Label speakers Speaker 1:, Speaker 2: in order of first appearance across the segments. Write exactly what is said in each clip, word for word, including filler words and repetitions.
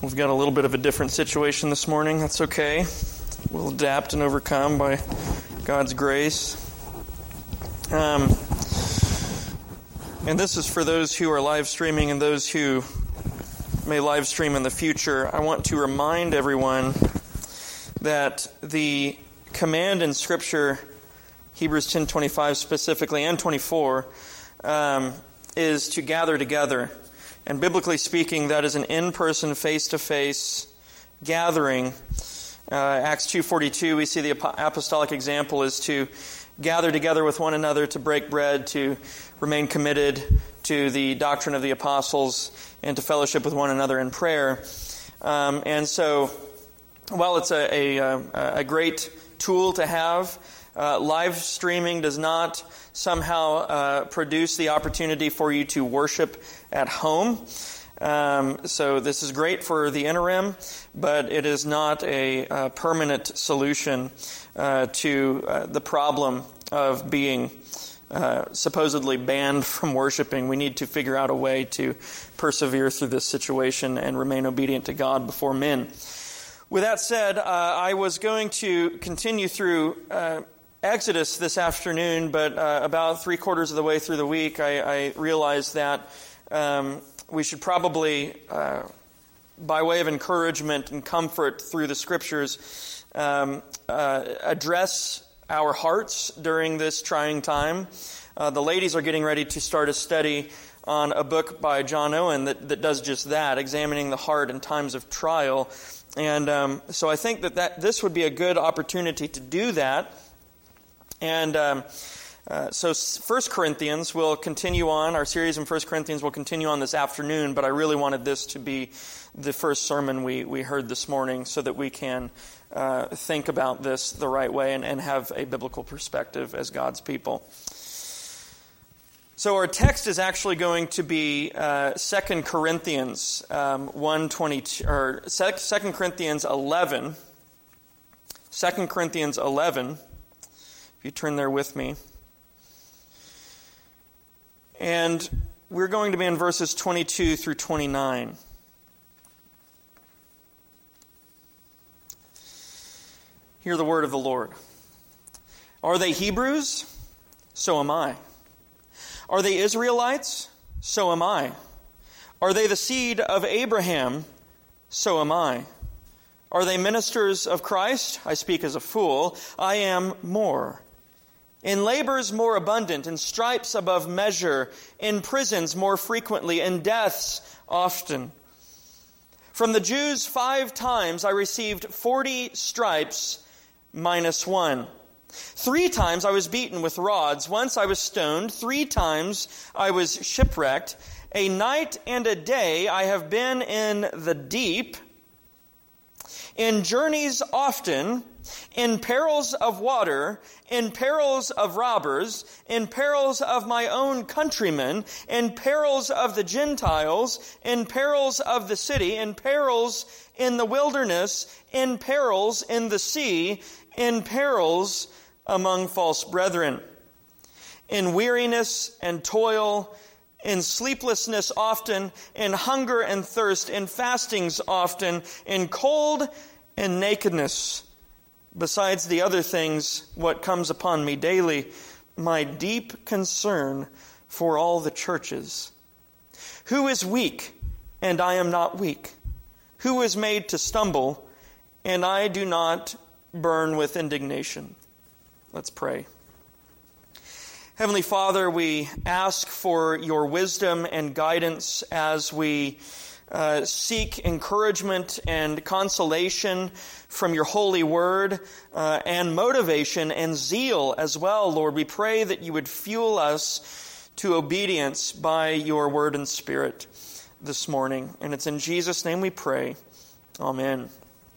Speaker 1: We've got a little bit of a different situation this morning. That's okay. We'll adapt and overcome by God's grace. Um, and this is for those who are live streaming and those who may live stream in the future. I want to remind everyone that the command in Scripture, Hebrews ten twenty-five specifically, and twenty-four, um, is to gather together. And biblically speaking, that is an in-person, face-to-face gathering. Uh, Acts two forty-two, we see the apostolic example is to gather together with one another, to break bread, to remain committed to the doctrine of the apostles, and to fellowship with one another in prayer. Um, and so, while it's a, a, a great tool to have, uh, live streaming does not somehow uh, produce the opportunity for you to worship at home. Um, so this is great for the interim, but it is not a, a permanent solution uh, to uh, the problem of being uh, supposedly banned from worshiping. We need to figure out a way to persevere through this situation and remain obedient to God before men. With that said, uh, I was going to continue through uh, Exodus this afternoon, but uh, about three quarters of the way through the week, I, I realized that um, we should probably, uh, by way of encouragement and comfort through the Scriptures, um, uh, address our hearts during this trying time. Uh, the ladies are getting ready to start a study on a book by John Owen that, that does just that, examining the heart in times of trial. And um, so I think that, that this would be a good opportunity to do that. And um, uh, so First Corinthians will continue on. Our series in First Corinthians will continue on this afternoon, but I really wanted this to be the first sermon we, we heard this morning so that we can uh, think about this the right way and, and have a biblical perspective as God's people. So our text is actually going to be uh, Second Corinthians um, one twenty-two, or Second Corinthians eleven. Second Corinthians eleven. If you turn there with me. And we're going to be in verses twenty-two through twenty-nine. Hear the word of the Lord. Are they Hebrews? So am I. Are they Israelites? So am I. Are they the seed of Abraham? So am I. Are they ministers of Christ? I speak as a fool. I am more. In labors more abundant, in stripes above measure, in prisons more frequently, in deaths often. From the Jews five times I received forty stripes minus one. Three times I was beaten with rods. Once I was stoned. Three times I was shipwrecked. A night and a day I have been in the deep. In journeys often, in perils of water, in perils of robbers, in perils of my own countrymen, in perils of the Gentiles, in perils of the city, in perils in the wilderness, in perils in the sea, in perils among false brethren, in weariness and toil, in sleeplessness often, in hunger and thirst, in fastings often, in cold and nakedness. Besides the other things, what comes upon me daily, my deep concern for all the churches. Who is weak, and I am not weak? Who is made to stumble, and I do not burn with indignation? Let's pray. Heavenly Father, we ask for your wisdom and guidance as we uh, seek encouragement and consolation from your holy word, uh, and motivation and zeal as well, Lord. We pray that you would fuel us to obedience by your word and spirit this morning. And it's in Jesus' name we pray. Amen.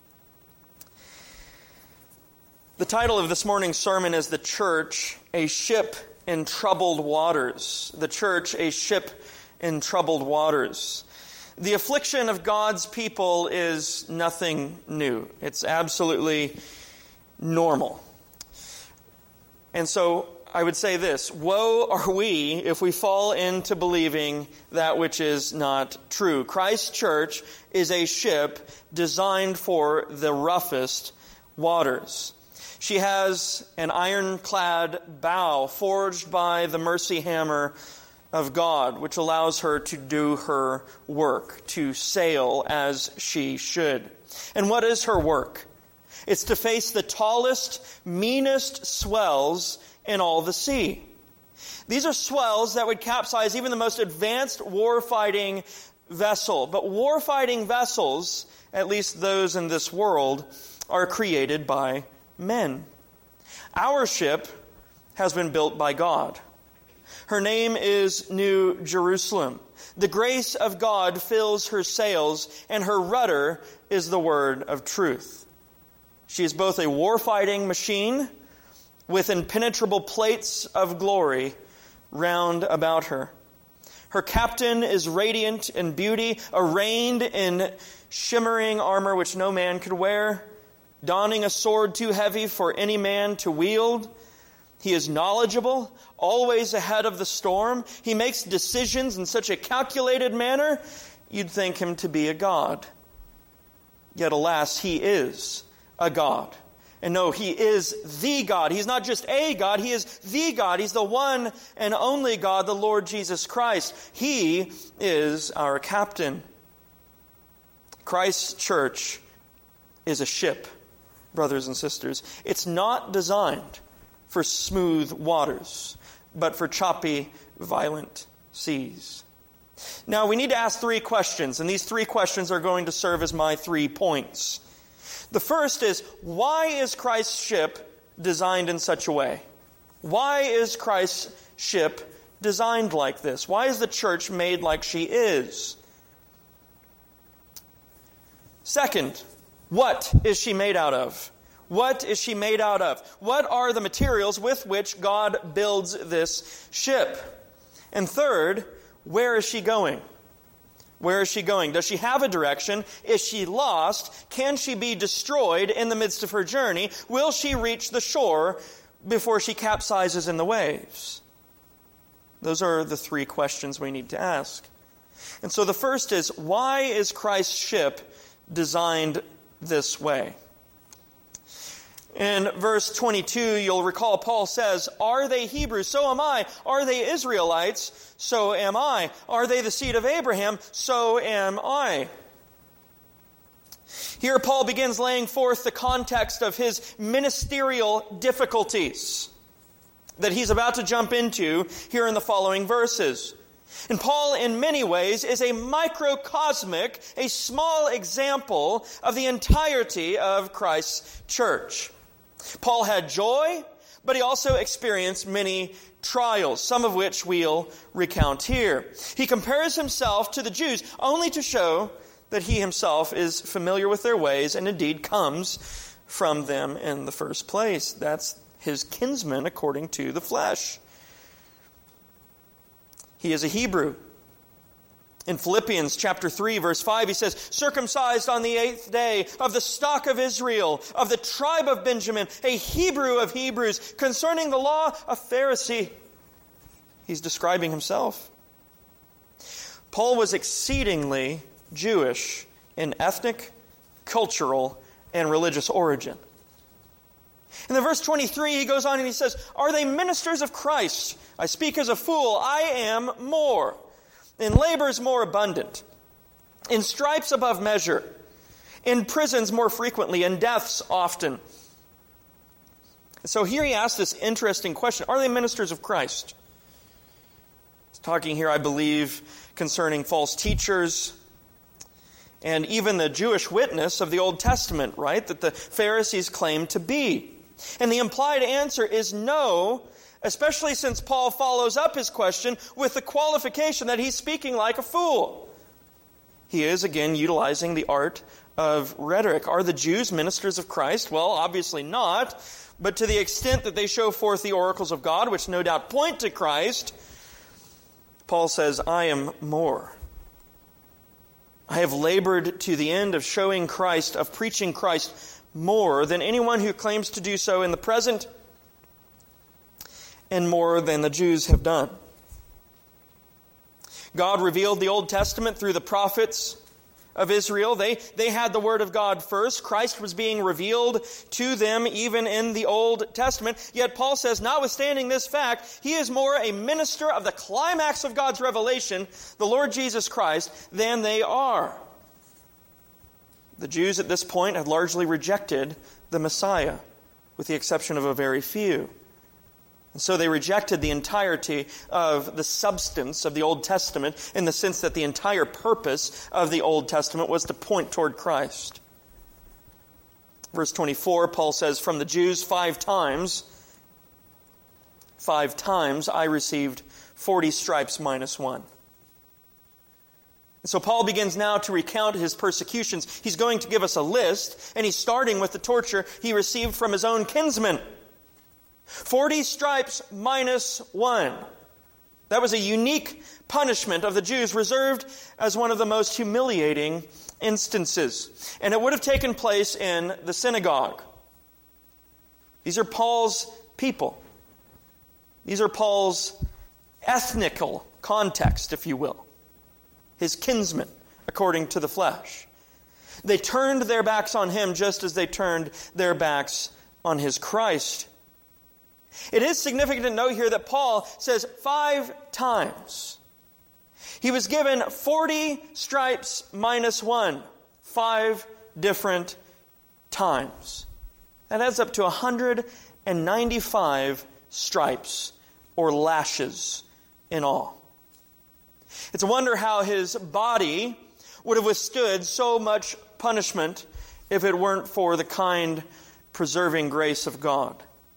Speaker 1: The title of this morning's sermon is The Church, a Ship in Troubled Waters. The Church, a Ship in Troubled Waters. The affliction of God's people is nothing new. It's absolutely normal. And so I would say this: woe are we if we fall into believing that which is not true. Christ's church is a ship designed for the roughest waters. She has an ironclad bow forged by the mercy hammer of God, which allows her to do her work, to sail as she should. And what is her work? It's to face the tallest, meanest swells in all the sea. These are swells that would capsize even the most advanced war-fighting vessel. But war-fighting vessels, at least those in this world, are created by men. Our ship has been built by God. Her name is New Jerusalem. The grace of God fills her sails, and her rudder is the word of truth. She is both a war-fighting machine with impenetrable plates of glory round about her. Her captain is radiant in beauty, arrayed in shimmering armor which no man could wear, donning a sword too heavy for any man to wield. He is knowledgeable, always ahead of the storm. He makes decisions in such a calculated manner, you'd think him to be a god. Yet alas, he is a god. And no, he is the God. He's not just a God, he is the God. He's the one and only God, the Lord Jesus Christ. He is our captain. Christ's church is a ship, brothers and sisters. It's not designed for smooth waters, but for choppy, violent seas. Now, we need to ask three questions, and these three questions are going to serve as my three points. The first is, why is Christ's ship designed in such a way? Why is Christ's ship designed like this? Why is the church made like she is? Second, what is she made out of? What is she made out of? What are the materials with which God builds this ship? And third, where is she going? Where is she going? Does she have a direction? Is she lost? Can she be destroyed in the midst of her journey? Will she reach the shore before she capsizes in the waves? Those are the three questions we need to ask. And so the first is, why is Christ's ship designed this way? In verse twenty-two, you'll recall Paul says, are they Hebrews? So am I. Are they Israelites? So am I. Are they the seed of Abraham? So am I. Here Paul begins laying forth the context of his ministerial difficulties that he's about to jump into here in the following verses. And Paul, in many ways, is a microcosmic, a small example of the entirety of Christ's church. Paul had joy, but he also experienced many trials, some of which we'll recount here. He compares himself to the Jews only to show that he himself is familiar with their ways and indeed comes from them in the first place. That's his kinsman according to the flesh. He is a Hebrew. In Philippians chapter three, verse five, he says, circumcised on the eighth day, of the stock of Israel, of the tribe of Benjamin, a Hebrew of Hebrews, concerning the law, a Pharisee. He's describing himself. Paul was exceedingly Jewish in ethnic, cultural, and religious origin. In the verse twenty-three, he goes on and he says, are they ministers of Christ? I speak as a fool. I am more. In labors more abundant. In stripes above measure. In prisons more frequently. In deaths often. So here he asks this interesting question. Are they ministers of Christ? He's talking here, I believe, concerning false teachers. And even the Jewish witness of the Old Testament, right? That the Pharisees claim to be. And the implied answer is no, especially since Paul follows up his question with the qualification that he's speaking like a fool. He is, again, utilizing the art of rhetoric. Are the Jews ministers of Christ? Well, obviously not. But to the extent that they show forth the oracles of God, which no doubt point to Christ, Paul says, I am more. I have labored to the end of showing Christ, of preaching Christ more than anyone who claims to do so in the present. and more than the Jews have done. God revealed the Old Testament through the prophets of Israel. They, they had the Word of God first. Christ was being revealed to them even in the Old Testament. Yet Paul says, notwithstanding this fact, he is more a minister of the climax of God's revelation, the Lord Jesus Christ, than they are. The Jews at this point had largely rejected the Messiah, with the exception of a very few. And so they rejected the entirety of the substance of the Old Testament in the sense that the entire purpose of the Old Testament was to point toward Christ. Verse twenty-four, Paul says, from the Jews five times, five times I received forty stripes minus one. And so Paul begins now to recount his persecutions. He's going to give us a list, and he's starting with the torture he received from his own kinsmen. Forty stripes minus one. That was a unique punishment of the Jews, reserved as one of the most humiliating instances. And it would have taken place in the synagogue. These are Paul's people. These are Paul's ethnical context, if you will. His kinsmen, according to the flesh. They turned their backs on him just as they turned their backs on his Christ. It is significant to note here that Paul says five times. He was given forty stripes minus one. Five different times. That adds up to one hundred ninety-five stripes or lashes in all. It's a wonder how his body would have withstood so much punishment if it weren't for the kind, preserving grace of God.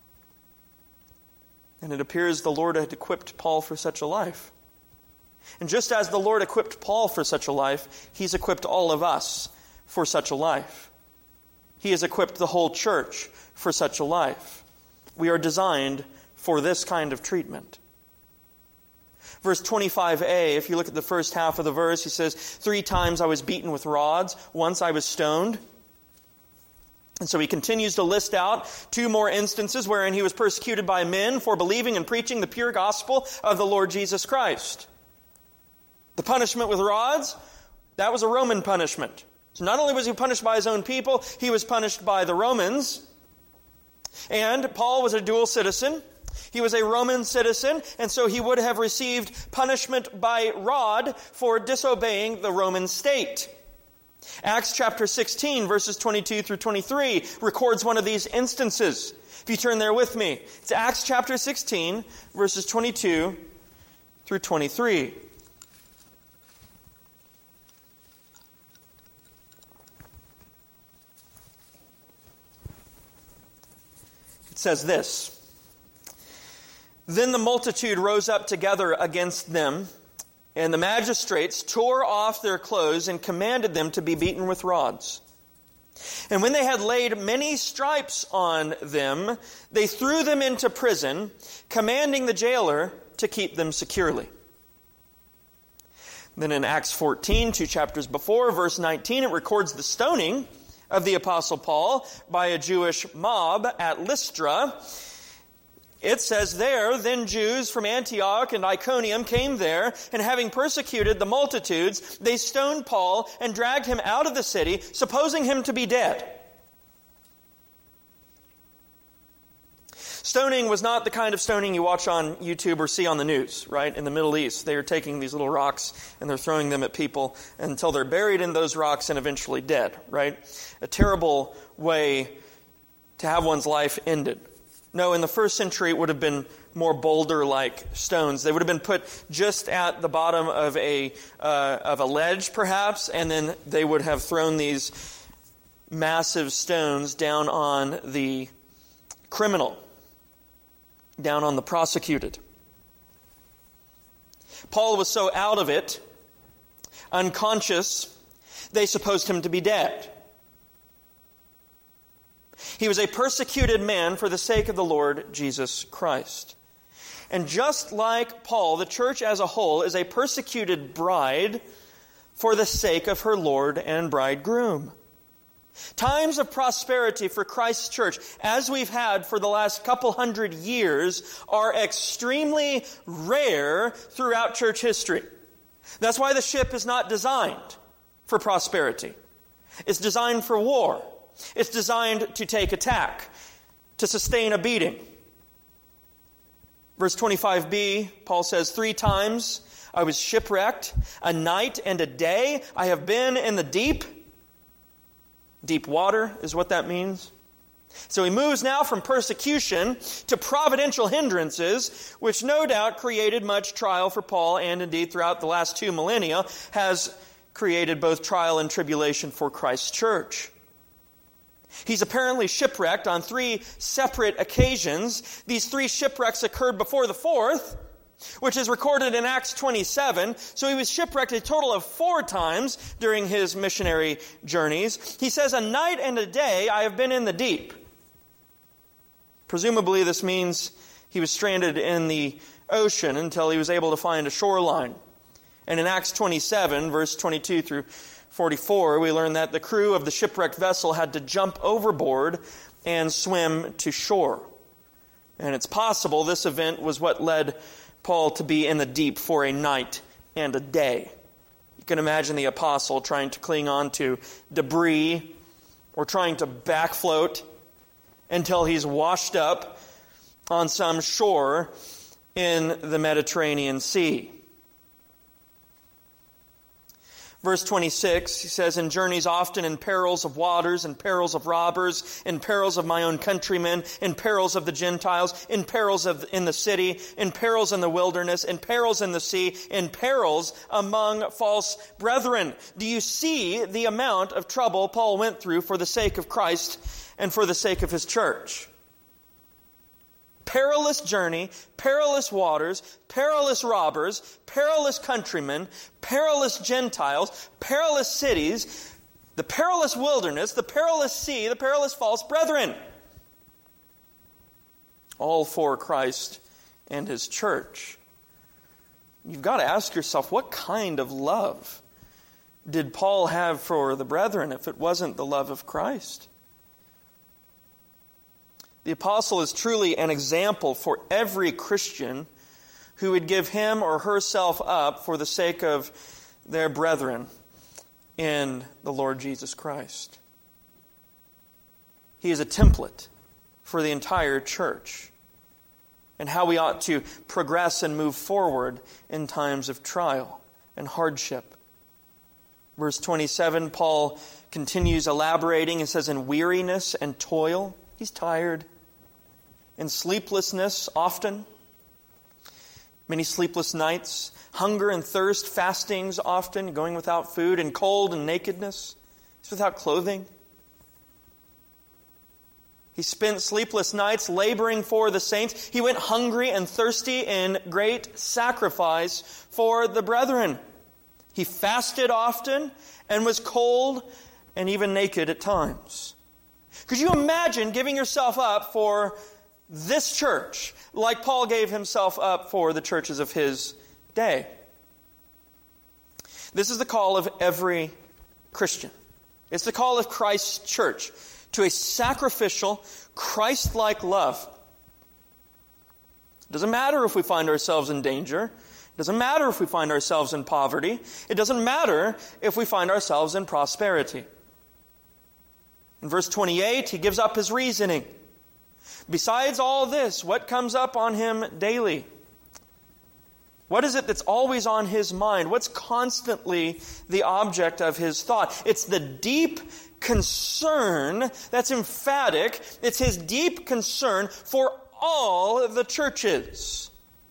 Speaker 1: And it appears the Lord had equipped Paul for such a life. And just as the Lord equipped Paul for such a life, He's equipped all of us for such a life. He has equipped the whole church for such a life. We are designed for this kind of treatment. Verse twenty-five a, if you look at the first half of the verse, he says, three times I was beaten with rods, once I was stoned. And so he continues to list out two more instances wherein he was persecuted by men for believing and preaching the pure gospel of the Lord Jesus Christ. The punishment with rods, that was a Roman punishment. So not only was he punished by his own people, he was punished by the Romans. And Paul was a dual citizen. He was a Roman citizen, and so he would have received punishment by rod for disobeying the Roman state. Acts chapter sixteen, verses twenty-two through twenty-three, records one of these instances. If you turn there with me, it's Acts chapter sixteen, verses twenty-two through twenty-three. It says this, then the multitude rose up together against them, and the magistrates tore off their clothes and commanded them to be beaten with rods. And when they had laid many stripes on them, they threw them into prison, commanding the jailer to keep them securely. Then in Acts fourteen, two chapters before, verse nineteen, it records the stoning of the Apostle Paul by a Jewish mob at Lystra. It says there, then Jews from Antioch and Iconium came there, and having persecuted the multitudes, they stoned Paul and dragged him out of the city, supposing him to be dead. Stoning was not the kind of stoning you watch on YouTube or see on the news, right? In the Middle East, they are taking these little rocks and they're throwing them at people until they're buried in those rocks and eventually dead, right? A terrible way to have one's life ended. No, in the first century, it would have been more boulder-like stones. They would have been put just at the bottom of a uh, of a ledge, perhaps, and then they would have thrown these massive stones down on the criminal, down on the prosecuted. Paul was so out of it, unconscious, they supposed him to be dead. He was a persecuted man for the sake of the Lord Jesus Christ. And just like Paul, the church as a whole is a persecuted bride for the sake of her Lord and bridegroom. Times of prosperity for Christ's church, as we've had for the last couple hundred years, are extremely rare throughout church history. That's why the ship is not designed for prosperity. It's designed for war. It's designed to take attack, to sustain a beating. Verse twenty-five b, Paul says, three times I was shipwrecked, a night and a day I have been in the deep. Deep water is what that means. So he moves now from persecution to providential hindrances, which no doubt created much trial for Paul, and indeed throughout the last two millennia has created both trial and tribulation for Christ's church. He's apparently shipwrecked on three separate occasions. These three shipwrecks occurred before the fourth, which is recorded in Acts twenty-seven. So he was shipwrecked a total of four times during his missionary journeys. He says, a night and a day I have been in the deep. Presumably this means he was stranded in the ocean until he was able to find a shoreline. And in Acts twenty-seven, verse twenty-two through forty-four, we learn that the crew of the shipwrecked vessel had to jump overboard and swim to shore. And it's possible this event was what led Paul to be in the deep for a night and a day. You can imagine the apostle trying to cling on to debris or trying to backfloat until he's washed up on some shore in the Mediterranean Sea. Verse twenty-six, he says, in journeys often, in perils of waters, in perils of robbers, in perils of my own countrymen, in perils of the Gentiles, in perils of in the city, in perils in the wilderness, in perils in the sea, in perils among false brethren. Do you see the amount of trouble Paul went through for the sake of Christ and for the sake of his church? Perilous journey, perilous waters, perilous robbers, perilous countrymen, perilous Gentiles, perilous cities, the perilous wilderness, the perilous sea, the perilous false brethren. All for Christ and his church. You've got to ask yourself, what kind of love did Paul have for the brethren if it wasn't the love of Christ? The apostle is truly an example for every Christian who would give him or herself up for the sake of their brethren in the Lord Jesus Christ. He is a template for the entire church and how we ought to progress and move forward in times of trial and hardship. Verse twenty-seven, Paul continues elaborating and says, in weariness and toil, he's tired. In sleeplessness often, many sleepless nights, hunger and thirst, fastings often, going without food, and cold and nakedness. He's without clothing. He spent sleepless nights laboring for the saints. He went hungry and thirsty in great sacrifice for the brethren. He fasted often and was cold and even naked at times. Could you imagine giving yourself up for this church like Paul gave himself up for the churches of his day? This is the call of every Christian. It's the call of Christ's church to a sacrificial, Christ-like love. It doesn't matter if we find ourselves in danger. It doesn't matter if we find ourselves in poverty. It doesn't matter if we find ourselves in prosperity. In verse twenty-eight, he gives up his reasoning. Besides all this, what comes up on him daily? What is it that's always on his mind? What's constantly the object of his thought? It's the deep concern that's emphatic. It's his deep concern for all of the churches.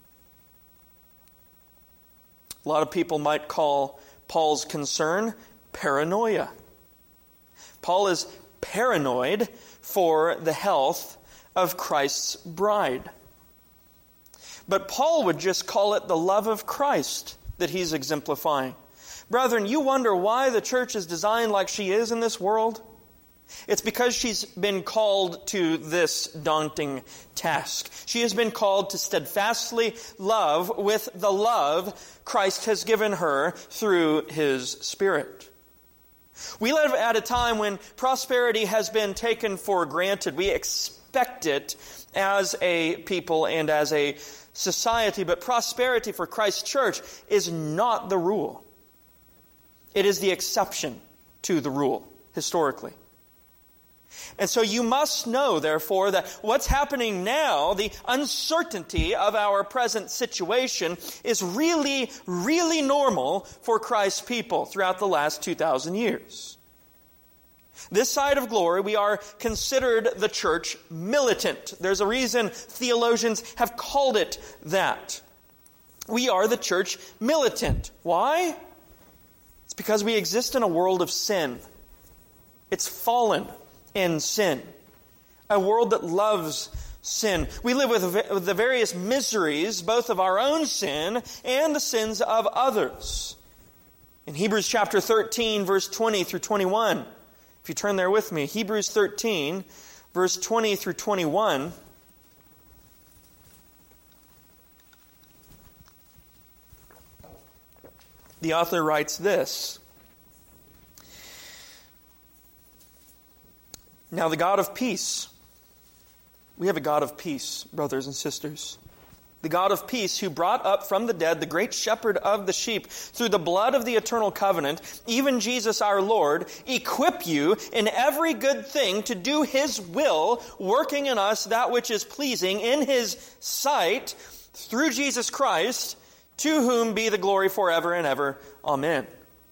Speaker 1: A lot of people might call Paul's concern paranoia. Paul is paranoid for the health of Christ's bride. But Paul would just call it the love of Christ that he's exemplifying. Brethren, you wonder why the church is designed like she is in this world? It's because she's been called to this daunting task. She has been called to steadfastly love with the love Christ has given her through his Spirit. We live at a time when prosperity has been taken for granted. We expect it as a people and as a society, but prosperity for Christ's church is not the rule. It is the exception to the rule, historically. And so you must know, therefore, that what's happening now, the uncertainty of our present situation, is really, really normal for Christ's people throughout the last two thousand years. This side of glory, we are considered the church militant. There's a reason theologians have called it that. We are the church militant. Why? It's because we exist in a world of sin. It's fallen in sin. A world that loves sin. We live with the various miseries, both of our own sin and the sins of others. In Hebrews chapter thirteen, verse twenty through twenty-one, if you turn there with me, Hebrews thirteen, verse twenty through twenty-one, the author writes this: Now the God of peace, we have a God of peace, brothers and sisters. The God of peace, who brought up from the dead the great shepherd of the sheep through the blood of the eternal covenant, even Jesus our Lord, equip you in every good thing to do His will, working in us that which is pleasing in His sight, through Jesus Christ, to whom be the glory forever and ever. Amen.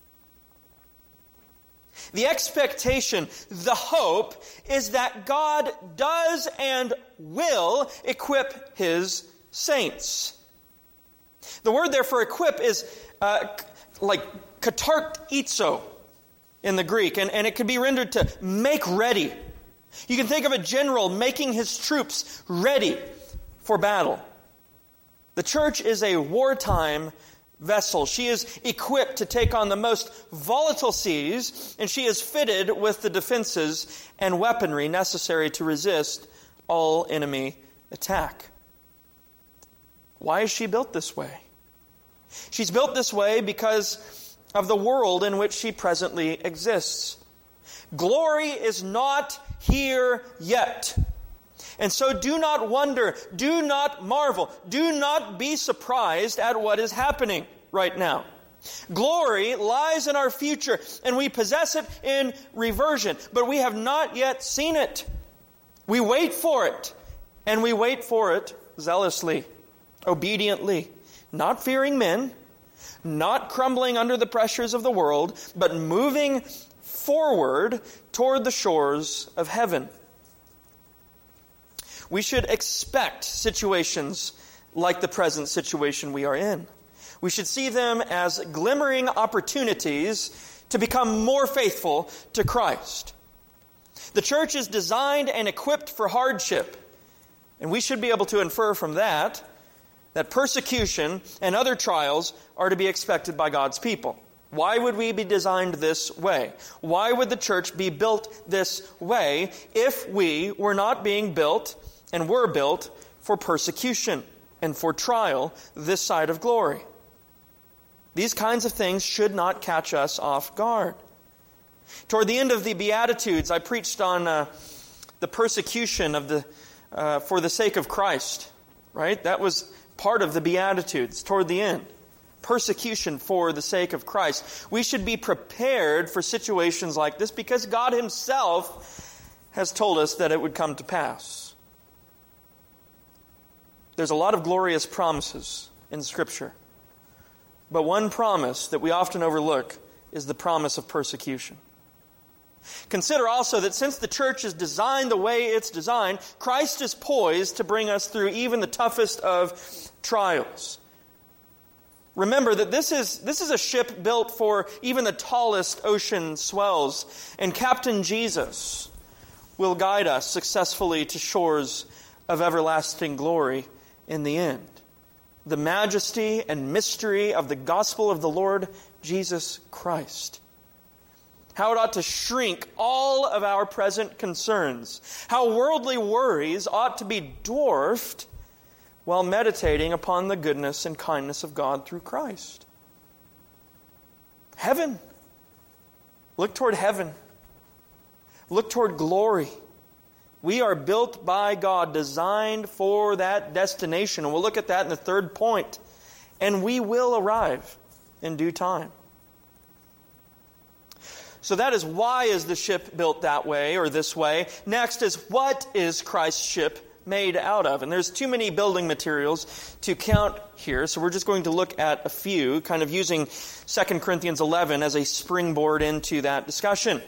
Speaker 1: The expectation, the hope, is that God does and will equip His saints. The word there for equip is uh, like katartizo in the Greek, and, and it can be rendered to make ready. You can think of a general making his troops ready for battle. The church is a wartime vessel. She is equipped to take on the most volatile seas, and she is fitted with the defenses and weaponry necessary to resist all enemy attack. Why is she built this way? She's built this way because of the world in which she presently exists. Glory is not here yet. And so do not wonder, do not marvel, do not be surprised at what is happening right now. Glory lies in our future, and we possess it in reversion, but we have not yet seen it. We wait for it, and we wait for it zealously, obediently, not fearing men, not crumbling under the pressures of the world, but moving forward toward the shores of heaven. We should expect situations like the present situation we are in. We should see them as glimmering opportunities to become more faithful to Christ. The church is designed and equipped for hardship, and we should be able to infer from that that persecution and other trials are to be expected by God's people. Why would we be designed this way? Why would the church be built this way if we were not being built and were built for persecution and for trial this side of glory? These kinds of things should not catch us off guard. Toward the end of the Beatitudes, I preached on uh, the persecution of the uh, for the sake of Christ. Right? That was part of the Beatitudes toward the end. Persecution for the sake of Christ. We should be prepared for situations like this because God Himself has told us that it would come to pass. There's a lot of glorious promises in Scripture. But one promise that we often overlook is the promise of persecution. Consider also that since the church is designed the way it's designed, Christ is poised to bring us through even the toughest of trials. Remember that this is, this is a ship built for even the tallest ocean swells, and Captain Jesus will guide us successfully to shores of everlasting glory in the end. The majesty and mystery of the gospel of the Lord Jesus Christ. How it ought to shrink all of our present concerns. How worldly worries ought to be dwarfed while meditating upon the goodness and kindness of God through Christ. Heaven. Look toward heaven. Look toward glory. We are built by God, designed for that destination. And we'll look at that in the third point. And we will arrive in due time. So that is, why is the ship built that way or this way? Next is, what is Christ's ship made out of? And there's too many building materials to count here, so we're just going to look at a few, kind of using Second Corinthians eleven as a springboard into that discussion.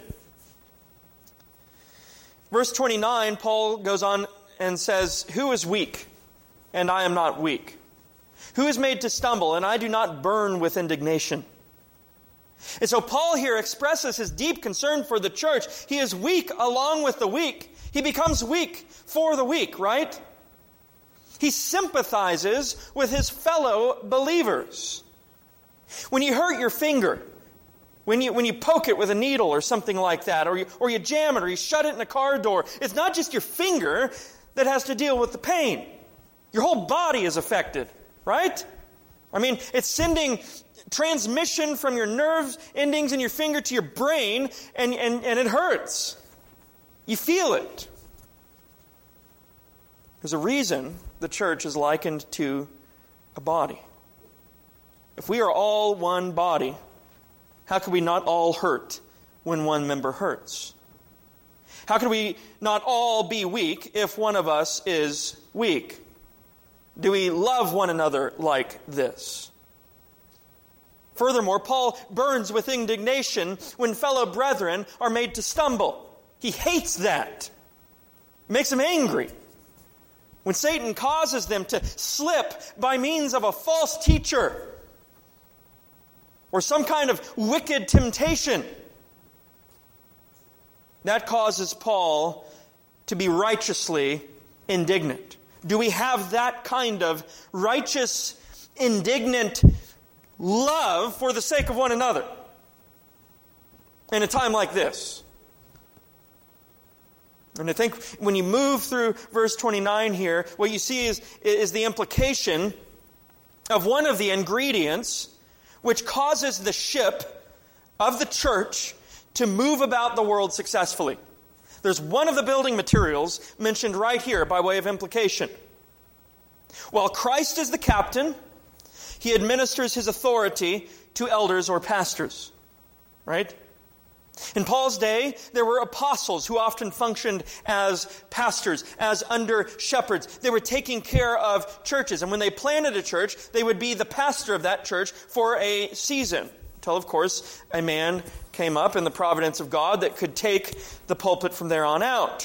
Speaker 1: Verse twenty-nine, Paul goes on and says, "Who is weak, and I am not weak? Who is made to stumble, and I do not burn with indignation?" And so Paul here expresses his deep concern for the church. He is weak along with the weak. He becomes weak for the weak, right? He sympathizes with his fellow believers. When you hurt your finger, when you when you poke it with a needle or something like that, or you, or you jam it, or you shut it in a car door, it's not just your finger that has to deal with the pain. Your whole body is affected, right? I mean, it's sending transmission from your nerve endings in your finger to your brain, and, and, and it hurts. You feel it. There's a reason the church is likened to a body. If we are all one body, how could we not all hurt when one member hurts? How could we not all be weak if one of us is weak? Do we love one another like this? Furthermore, Paul burns with indignation when fellow brethren are made to stumble. He hates that. It makes him angry. When Satan causes them to slip by means of a false teacher or some kind of wicked temptation, that causes Paul to be righteously indignant. Do we have that kind of righteous, indignant love for the sake of one another in a time like this? And I think when you move through verse twenty-nine here, what you see is, is the implication of one of the ingredients which causes the ship of the church to move about the world successfully. There's one of the building materials mentioned right here by way of implication. While Christ is the captain, he administers his authority to elders or pastors. Right? In Paul's day, there were apostles who often functioned as pastors, as under shepherds. They were taking care of churches. And when they planted a church, they would be the pastor of that church for a season. Until, of course, a man came up in the providence of God that could take the pulpit from there on out.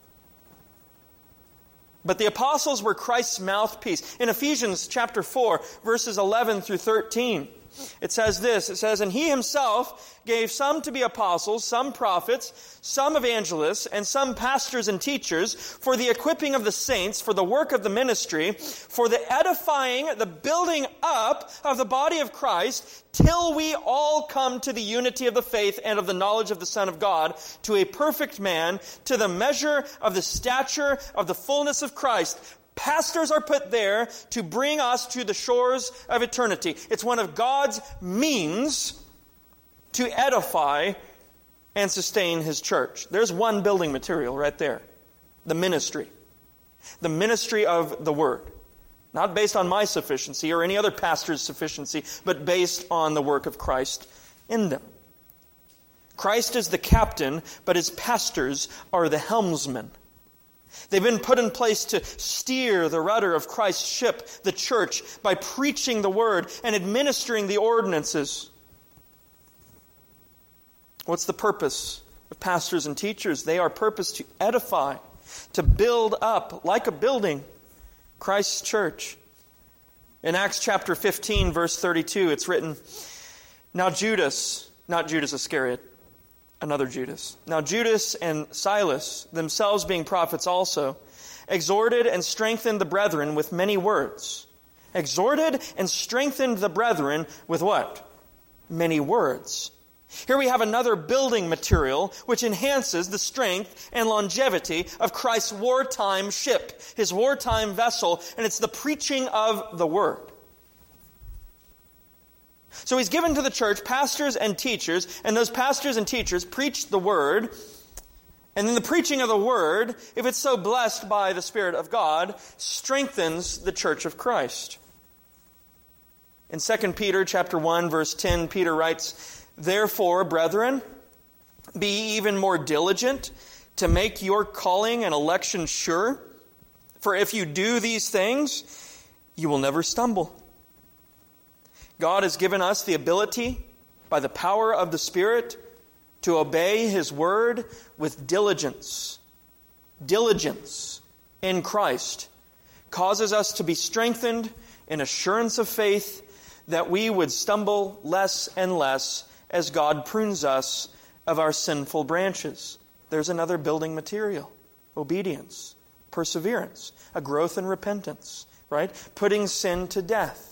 Speaker 1: But the apostles were Christ's mouthpiece. In Ephesians chapter four, verses eleven through thirteen, it says this. It says, "And he himself gave some to be apostles, some prophets, some evangelists, and some pastors and teachers for the equipping of the saints, for the work of the ministry, for the edifying, the building up of the body of Christ, till we all come to the unity of the faith and of the knowledge of the Son of God, to a perfect man, to the measure of the stature of the fullness of Christ." Pastors are put there to bring us to the shores of eternity. It's one of God's means to edify and sustain his church. There's one building material right there. The ministry. The ministry of the word. Not based on my sufficiency or any other pastor's sufficiency, but based on the work of Christ in them. Christ is the captain, but his pastors are the helmsmen. They've been put in place to steer the rudder of Christ's ship, the church, by preaching the word and administering the ordinances. What's the purpose of pastors and teachers? They are purposed to edify, to build up, like a building, Christ's church. In Acts chapter fifteen, verse thirty-two, it's written, "Now Judas," not Judas Iscariot, another Judas. "Now Judas and Silas, themselves being prophets also, exhorted and strengthened the brethren with many words." Exhorted and strengthened the brethren with what? Many words. Here we have another building material which enhances the strength and longevity of Christ's wartime ship, his wartime vessel, and it's the preaching of the word. So he's given to the church pastors and teachers, and those pastors and teachers preach the word. And then the preaching of the word, if it's so blessed by the Spirit of God, strengthens the church of Christ. In Second Peter chapter one, verse ten, Peter writes, "Therefore, brethren, be even more diligent to make your calling and election sure. For if you do these things, you will never stumble." God has given us the ability, by the power of the Spirit, to obey His word with diligence. Diligence in Christ causes us to be strengthened in assurance of faith that we would stumble less and less as God prunes us of our sinful branches. There's another building material. Obedience, perseverance, a growth in repentance, right? Putting sin to death.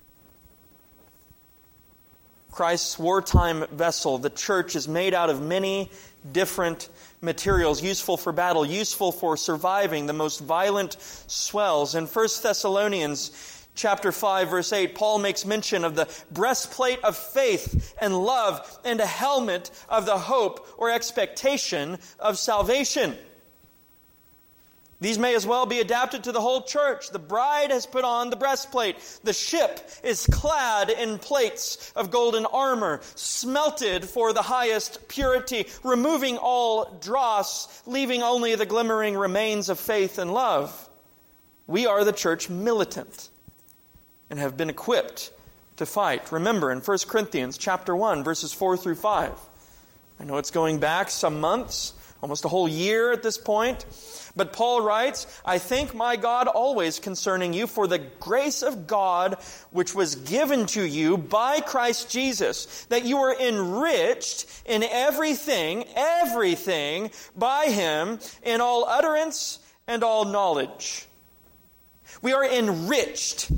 Speaker 1: Christ's wartime vessel, the church, is made out of many different materials, useful for battle, useful for surviving the most violent swells. In First Thessalonians chapter five, verse eight, Paul makes mention of the breastplate of faith and love and a helmet of the hope or expectation of salvation. These may as well be adapted to the whole church. The bride has put on the breastplate. The ship is clad in plates of golden armor, smelted for the highest purity, removing all dross, leaving only the glimmering remains of faith and love. We are the church militant and have been equipped to fight. Remember in First Corinthians chapter one, verses four through five. I know it's going back some months, almost a whole year at this point. But Paul writes, "I thank my God always concerning you for the grace of God which was given to you by Christ Jesus, that you were enriched in everything, everything by Him, in all utterance and all knowledge." We are enriched.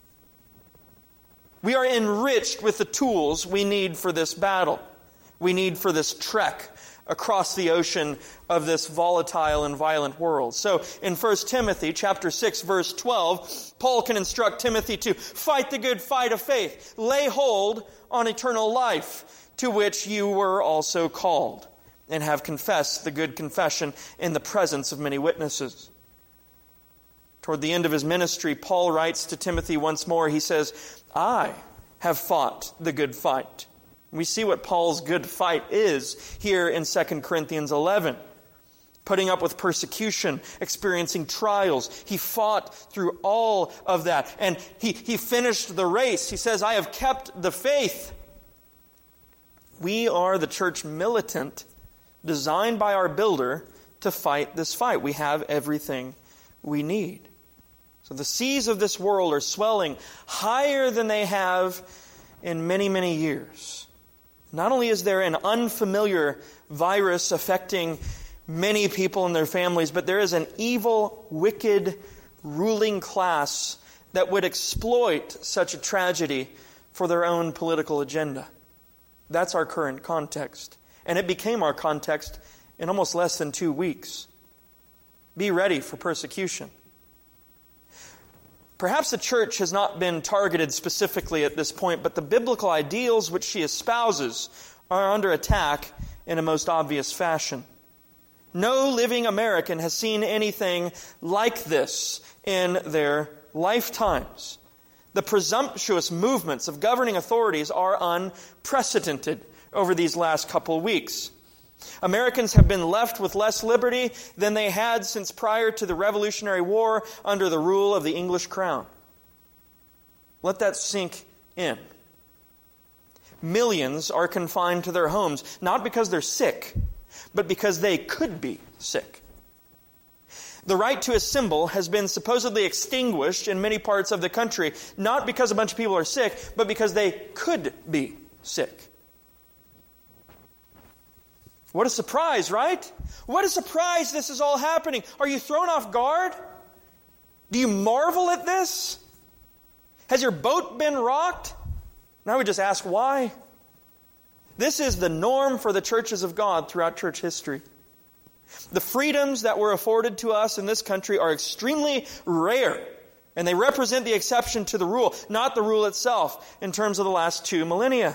Speaker 1: We are enriched with the tools we need for this battle. We need for this trek across the ocean of this volatile and violent world. So in First Timothy chapter six, verse twelve, Paul can instruct Timothy to fight the good fight of faith, lay hold on eternal life, to which you were also called, and have confessed the good confession in the presence of many witnesses. Toward the end of his ministry, Paul writes to Timothy once more. He says, "I have fought the good fight." We see what Paul's good fight is here in Second Corinthians eleven. Putting up with persecution, experiencing trials. He fought through all of that. And he, he finished the race. He says, "I have kept the faith." We are the church militant, designed by our builder to fight this fight. We have everything we need. So the seas of this world are swelling higher than they have in many, many years. Not only is there an unfamiliar virus affecting many people and their families, but there is an evil, wicked, ruling class that would exploit such a tragedy for their own political agenda. That's our current context. And it became our context in almost less than two weeks. Be ready for persecution. Perhaps the church has not been targeted specifically at this point, but the biblical ideals which she espouses are under attack in a most obvious fashion. No living American has seen anything like this in their lifetimes. The presumptuous movements of governing authorities are unprecedented over these last couple weeks. Americans have been left with less liberty than they had since prior to the Revolutionary War under the rule of the English crown. Let that sink in. Millions are confined to their homes, not because they're sick, but because they could be sick. The right to assemble has been supposedly extinguished in many parts of the country, not because a bunch of people are sick, but because they could be sick. What a surprise, right? What a surprise this is all happening. Are you thrown off guard? Do you marvel at this? Has your boat been rocked? And I would just ask why. This is the norm for the churches of God throughout church history. The freedoms that were afforded to us in this country are extremely rare And they represent the exception to the rule, not the rule itself, in terms of the last two millennia.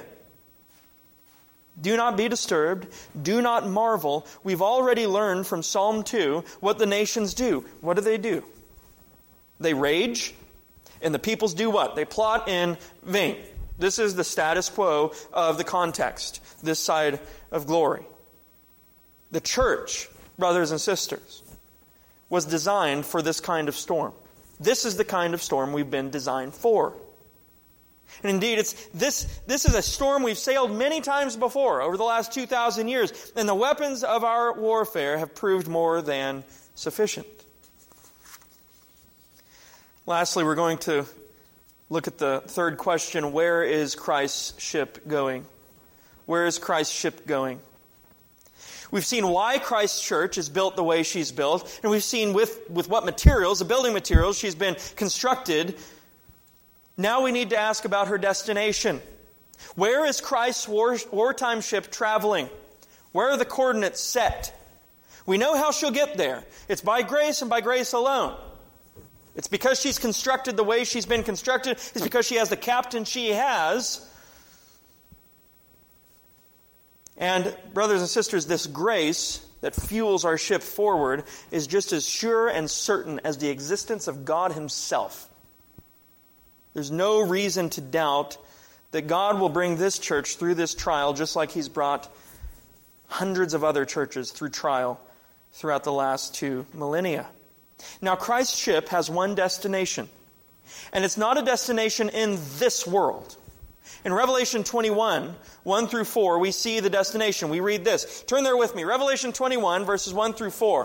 Speaker 1: Do not be disturbed. Do not marvel. We've already learned from Psalm two what the nations do. What do they do? They rage, and the peoples do what? They plot in vain. This is the status quo of the context, this side of glory. The church, brothers and sisters, was designed for this kind of storm. This is the kind of storm we've been designed for. And indeed, it's this, this is a storm we've sailed many times before over the last two thousand years, and the weapons of our warfare have proved more than sufficient. Lastly, we're going to look at the third question: where is Christ's ship going? Where is Christ's ship going? We've seen why Christ's church is built the way she's built, and we've seen with, with what materials, the building materials, she's been constructed. Now we need to ask about her destination. Where is Christ's war, wartime ship traveling? Where are the coordinates set? We know how she'll get there. It's by grace and by grace alone. It's because she's constructed the way she's been constructed. It's because she has the captain she has. And brothers and sisters, this grace that fuels our ship forward is just as sure and certain as the existence of God Himself. There's no reason to doubt that God will bring this church through this trial just like He's brought hundreds of other churches through trial throughout the last two millennia. Now, Christ's ship has one destination, and it's not a destination in this world. In Revelation twenty-one, one through four, we see the destination. We read this. Turn there with me. Revelation twenty-one, verses one through four.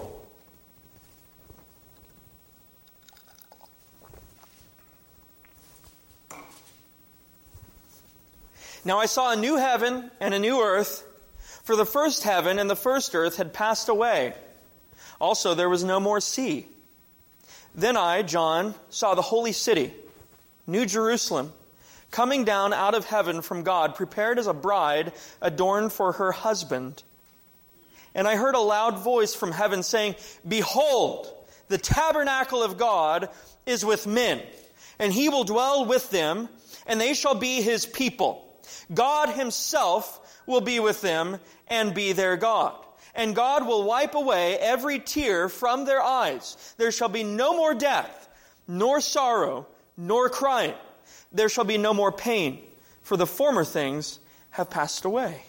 Speaker 1: Now I saw a new heaven and a new earth, for the first heaven and the first earth had passed away. Also there was no more sea. Then I, John, saw the holy city, New Jerusalem, coming down out of heaven from God, prepared as a bride adorned for her husband. And I heard a loud voice from heaven saying, "Behold, the tabernacle of God is with men, and He will dwell with them, and they shall be His people. God Himself will be with them and be their God. And God will wipe away every tear from their eyes. There shall be no more death, nor sorrow, nor crying. There shall be no more pain, for the former things have passed away."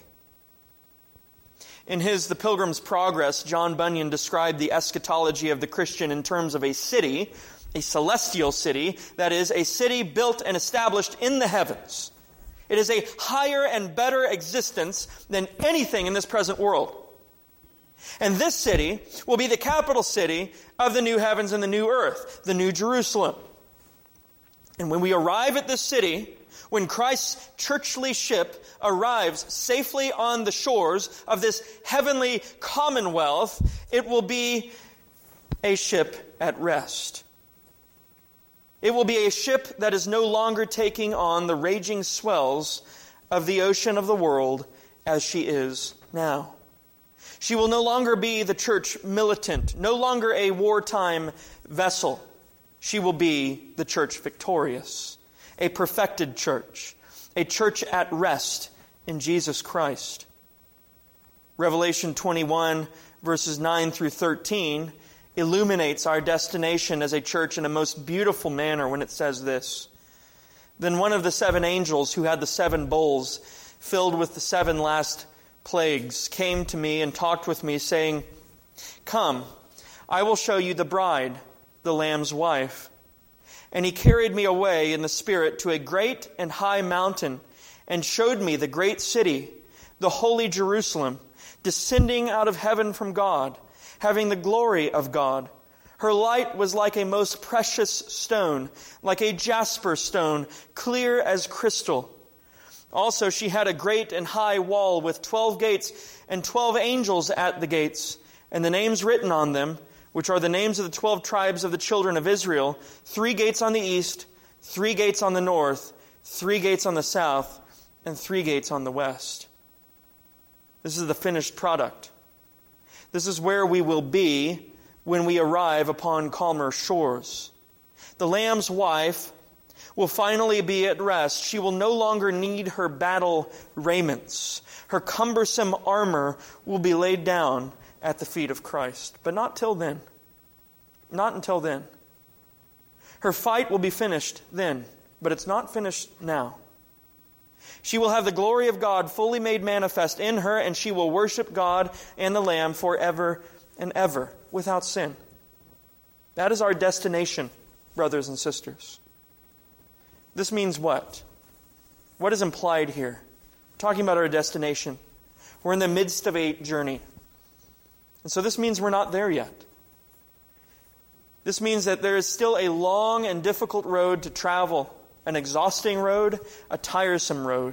Speaker 1: In his The Pilgrim's Progress, John Bunyan described the eschatology of the Christian in terms of a city, a celestial city, that is, a city built and established in the heavens. It is a higher and better existence than anything in this present world. And this city will be the capital city of the new heavens and the new earth, the New Jerusalem. And when we arrive at this city, when Christ's churchly ship arrives safely on the shores of this heavenly commonwealth, it will be a ship at rest. It will be a ship that is no longer taking on the raging swells of the ocean of the world as she is now. She will no longer be the church militant, no longer a wartime vessel. She will be the church victorious, a perfected church, a church at rest in Jesus Christ. Revelation twenty-one, verses nine through thirteen, illuminates our destination as a church in a most beautiful manner when it says this. "Then one of the seven angels who had the seven bowls filled with the seven last plagues came to me and talked with me, saying, 'Come, I will show you the bride, the Lamb's wife.' And he carried me away in the Spirit to a great and high mountain and showed me the great city, the holy Jerusalem, descending out of heaven from God, having the glory of God. Her light was like a most precious stone, like a jasper stone, clear as crystal. Also she had a great and high wall with twelve gates and twelve angels at the gates, and the names written on them, which are the names of the twelve tribes of the children of Israel, three gates on the east, three gates on the north, three gates on the south, and three gates on the west." This is the finished product. This is where we will be when we arrive upon calmer shores. the Lamb's wife, will finally be at rest. She will no longer need her battle raiments. Her cumbersome armor will be laid down at the feet of Christ. But not till then. Not until then. Her fight will be finished then, but it's not finished now. She will have the glory of God fully made manifest in her, and she will worship God and the Lamb forever and ever without sin. That is our destination, brothers and sisters. This means what? What is implied here? We're talking about our destination. We're in the midst of a journey. And so this means we're not there yet. This means that there is still a long and difficult road to travel, an exhausting road, a tiresome road.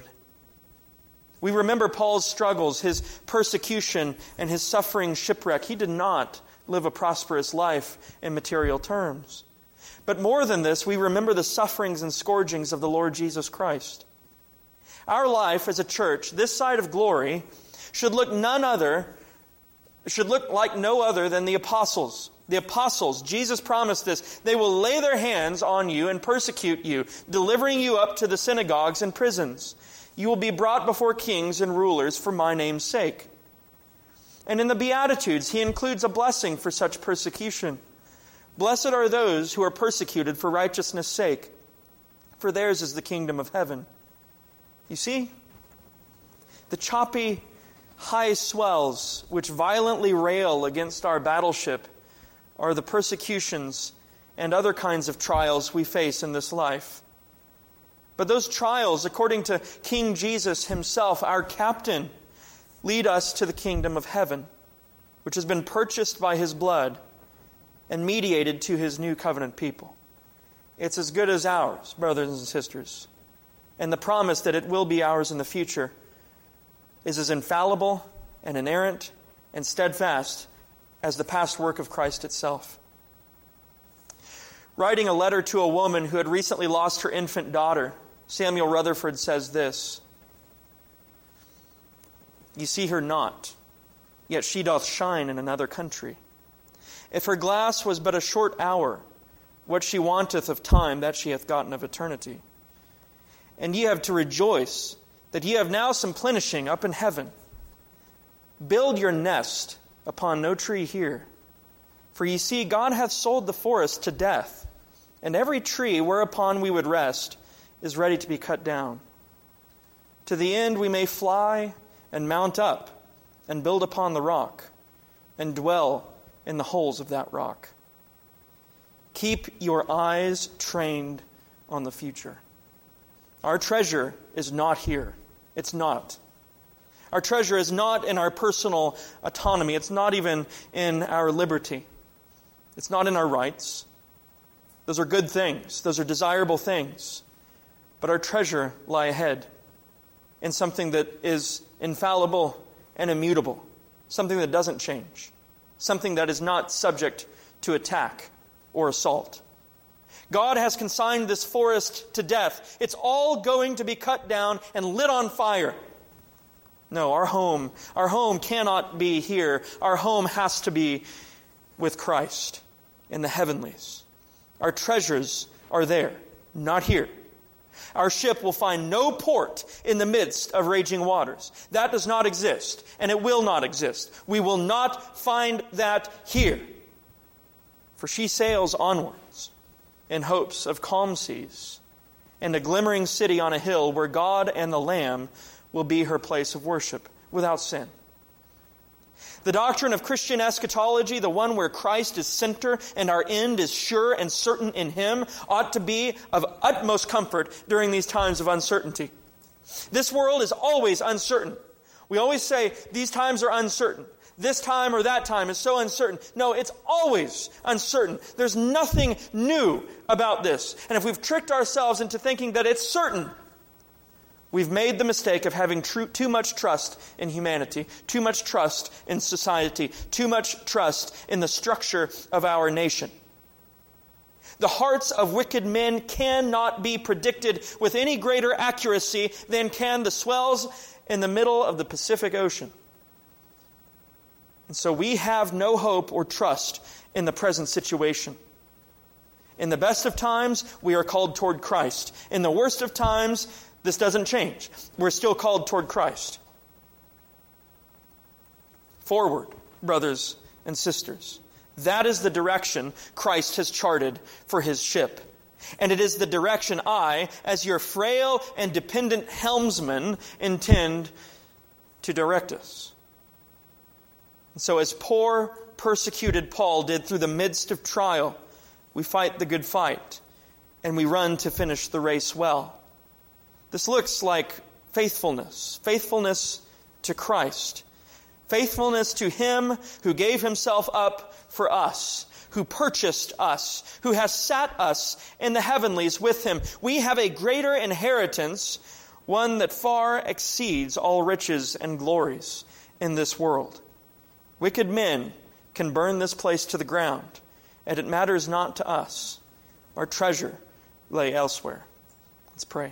Speaker 1: We remember Paul's struggles, his persecution, and his suffering shipwreck. He did not live a prosperous life in material terms. But more than this, we remember the sufferings and scourgings of the Lord Jesus Christ. Our life as a church, this side of glory, should look none other, should look like no other than the apostles. The apostles, Jesus promised this, they will lay their hands on you and persecute you, delivering you up to the synagogues and prisons. You will be brought before kings and rulers for my name's sake. And in the Beatitudes, he includes a blessing for such persecution. Blessed are those who are persecuted for righteousness' sake, for theirs is the kingdom of heaven. You see, the choppy, high swells which violently rail against our battleship are the persecutions and other kinds of trials we face in this life. But those trials, according to King Jesus himself, our captain, lead us to the kingdom of heaven, which has been purchased by his blood and mediated to his new covenant people. It's as good as ours, brothers and sisters. And the promise that it will be ours in the future is as infallible and inerrant and steadfast as the past work of Christ itself. Writing a letter to a woman who had recently lost her infant daughter, Samuel Rutherford says this: "You see her not, yet she doth shine in another country. If her glass was but a short hour, what she wanteth of time, that she hath gotten of eternity. And ye have to rejoice that ye have now some plenishing up in heaven. Build your nest upon no tree here. For ye see, God hath sold the forest to death, and every tree whereupon we would rest is ready to be cut down. To the end we may fly and mount up and build upon the rock and dwell in the holes of that rock. Keep your eyes trained on the future." Our treasure is not here. It's not. Our treasure is not in our personal autonomy. It's not even in our liberty. It's not in our rights. Those are good things. Those are desirable things. But our treasure lie ahead in something that is infallible and immutable, something that doesn't change, something that is not subject to attack or assault. God has consigned this forest to death. It's all going to be cut down and lit on fire. No, our home, our home cannot be here. Our home has to be with Christ in the heavenlies. Our treasures are there, not here. Our ship will find no port in the midst of raging waters. That does not exist, and it will not exist. We will not find that here. For she sails onwards in hopes of calm seas and a glimmering city on a hill where God and the Lamb will be her place of worship without sin. The doctrine of Christian eschatology, the one where Christ is center and our end is sure and certain in Him, ought to be of utmost comfort during these times of uncertainty. This world is always uncertain. We always say, these times are uncertain. This time or that time is so uncertain. No, it's always uncertain. There's nothing new about this. And if we've tricked ourselves into thinking that it's certain, we've made the mistake of having tr- too much trust in humanity, too much trust in society, too much trust in the structure of our nation. The hearts of wicked men cannot be predicted with any greater accuracy than can the swells in the middle of the Pacific Ocean. And so we have no hope or trust in the present situation. In the best of times, we are called toward Christ. In the worst of times, this doesn't change. We're still called toward Christ. Forward, brothers and sisters. That is the direction Christ has charted for his ship. And it is the direction I, as your frail and dependent helmsman, intend to direct us. And so as poor, persecuted Paul did through the midst of trial, we fight the good fight, and we run to finish the race well. This looks like faithfulness, faithfulness to Christ, faithfulness to him who gave himself up for us, who purchased us, who has sat us in the heavenlies with him. We have a greater inheritance, one that far exceeds all riches and glories in this world. Wicked men can burn this place to the ground, and it matters not to us. Our treasure lay elsewhere. Let's pray.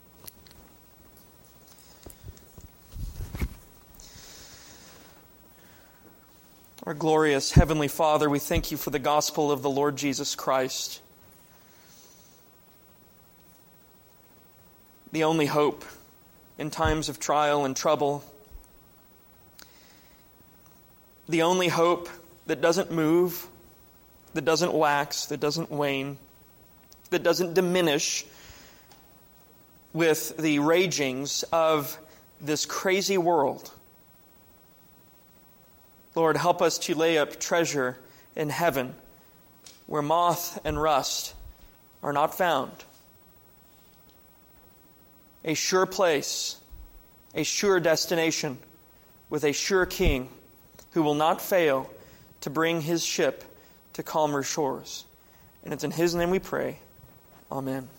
Speaker 1: Our glorious Heavenly Father, we thank you for the gospel of the Lord Jesus Christ, the only hope in times of trial and trouble, the only hope that doesn't move, that doesn't wax, that doesn't wane, that doesn't diminish with the ragings of this crazy world. Lord, help us to lay up treasure in heaven where moth and rust are not found. A sure place, a sure destination with a sure King who will not fail to bring his ship to calmer shores. And it's in his name we pray. Amen.